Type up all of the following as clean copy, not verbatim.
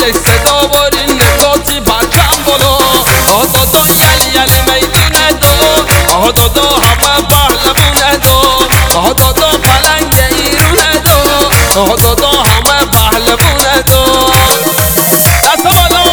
ای صدا برین نگاتی برچم بالا آها دادا یلی یلی میدونه دو آها دادا همه پهلوونه دو آها دادا پلنگ ایرونه دو آها دادا همه پهلوونه دو دست بالا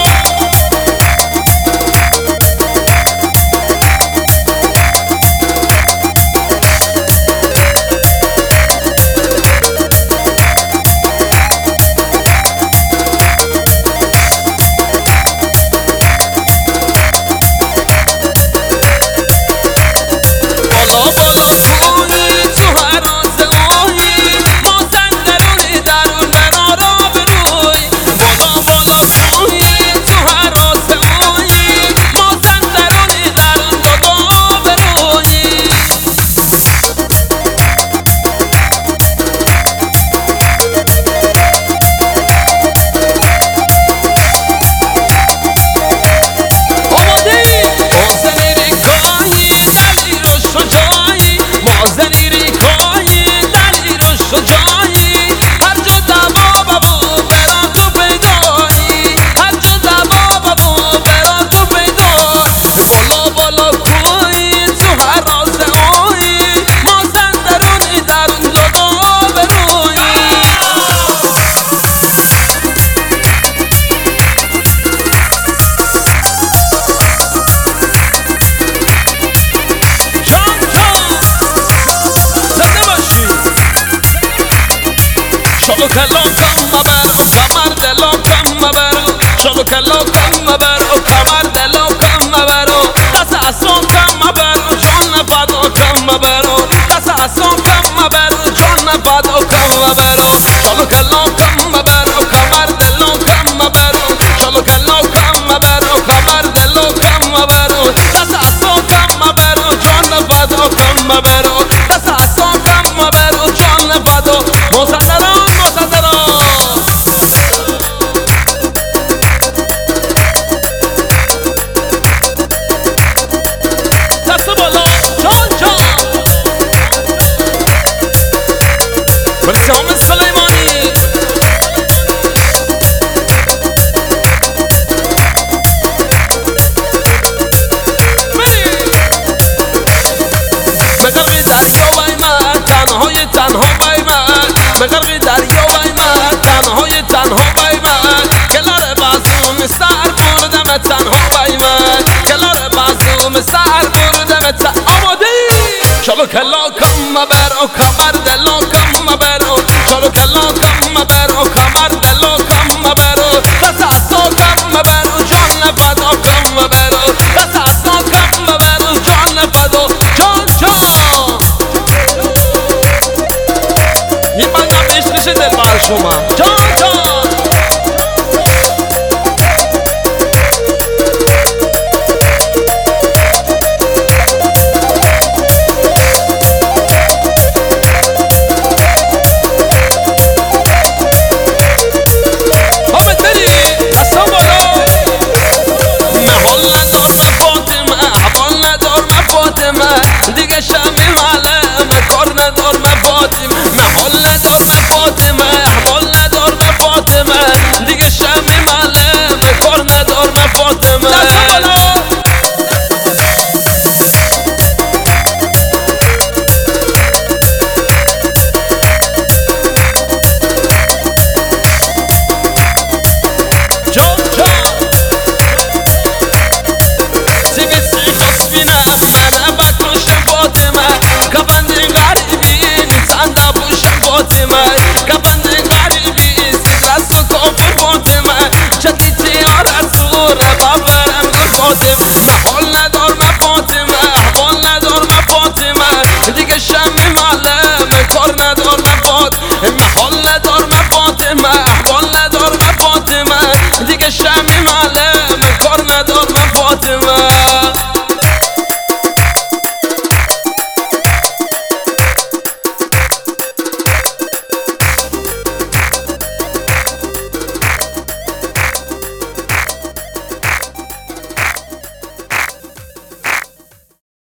شلو کلو کم مبرو کمر دلو کم مبرو شلو کلو کم مبرو کمر دلو کم مبرو دست اسو کم مبرو جان نفدو کم مبرو دست اسو کم مبرو جان نفدو کم مبرو شلو کلو کم مبرو کمر دلو کم مبرو شلو کلو کم مبرو کمر دلو کم مبرو دست اسو کم مبرو جان نفدو کم مبرو دست اسو کم مبرو جان نفدو مصدرو شام سلیمانی بغرقی دریا بای من تنهای تنها بای من بغرقی دریا بای من تنهای تنها بای من کلار بازوم سر بردم تنها بای من کلار بازوم سر بردم آماده شلو کلا کم مبر و کمر